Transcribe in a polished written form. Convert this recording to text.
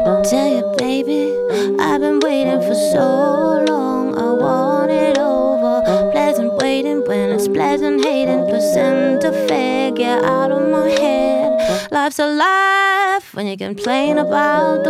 Tell you, baby, I've been waiting for so long. I want it over. Pleasant waiting when it's pleasant hating. Percent to figure out of my head. Life's a life when you complain about the